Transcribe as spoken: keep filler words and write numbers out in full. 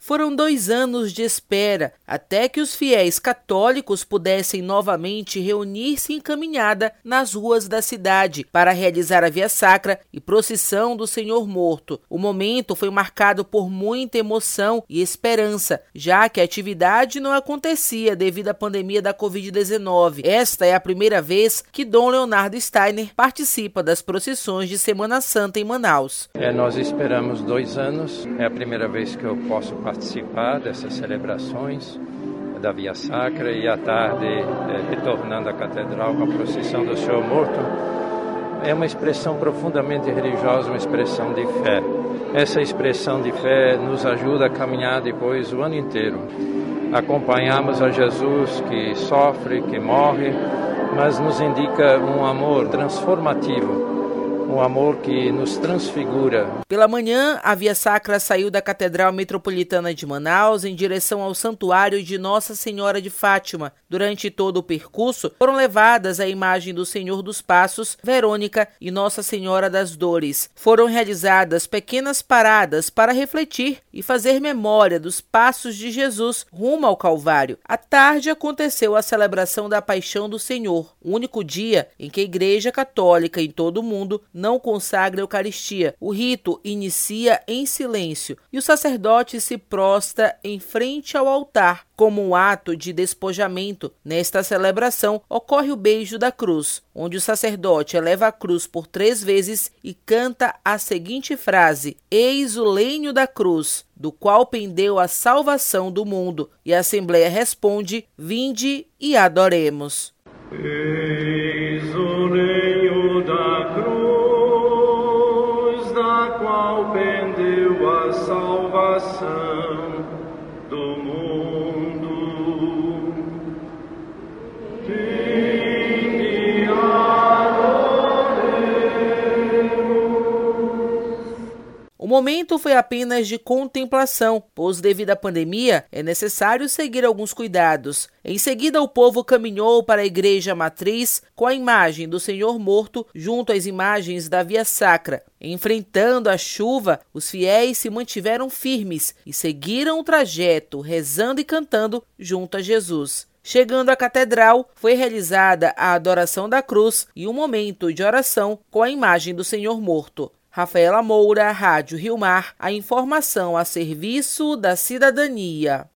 Foram dois anos de espera até que os fiéis católicos pudessem novamente reunir-se em caminhada nas ruas da cidade para realizar a Via Sacra e procissão do Senhor Morto. O momento foi marcado por muita emoção e esperança, já que a atividade não acontecia devido à pandemia da covid dezenove. Esta é a primeira vez que Dom Leonardo Steiner participa das procissões de Semana Santa em Manaus. É, nós esperamos dois anos, é a primeira vez que eu posso participar dessas celebrações da Via Sacra e à tarde é, retornando à Catedral com a procissão do Senhor Morto. É uma expressão profundamente religiosa, uma expressão de fé. Essa expressão de fé nos ajuda a caminhar depois o ano inteiro. Acompanhamos a Jesus que sofre, que morre, mas nos indica um amor transformativo. Um amor que nos transfigura. Pela manhã, a Via Sacra saiu da Catedral Metropolitana de Manaus em direção ao Santuário de Nossa Senhora de Fátima. Durante todo o percurso, foram levadas a imagem do Senhor dos Passos, Verônica e Nossa Senhora das Dores. Foram realizadas pequenas paradas para refletir e fazer memória dos passos de Jesus rumo ao Calvário. À tarde aconteceu a celebração da Paixão do Senhor, o único dia em que a Igreja Católica em todo o mundo não consagra a Eucaristia. O rito inicia em silêncio e o sacerdote se prostra em frente ao altar como um ato de despojamento. Nesta celebração ocorre o beijo da cruz, onde o sacerdote eleva a cruz por três vezes e canta a seguinte frase: "Eis o lenho da cruz, do qual pendeu a salvação do mundo." E a Assembleia responde: "Vinde e adoremos." Eis o lenho da cruz, da qual pendeu a salvação do mundo. Vinde e adoremos. O momento foi apenas de contemplação, pois devido à pandemia é necessário seguir alguns cuidados. Em seguida, o povo caminhou para a igreja matriz com a imagem do Senhor Morto junto às imagens da Via Sacra. Enfrentando a chuva, os fiéis se mantiveram firmes e seguiram o trajeto, rezando e cantando junto a Jesus. Chegando à catedral, foi realizada a adoração da cruz e um momento de oração com a imagem do Senhor Morto. Rafaela Moura, Rádio Rio Mar, a informação a serviço da cidadania.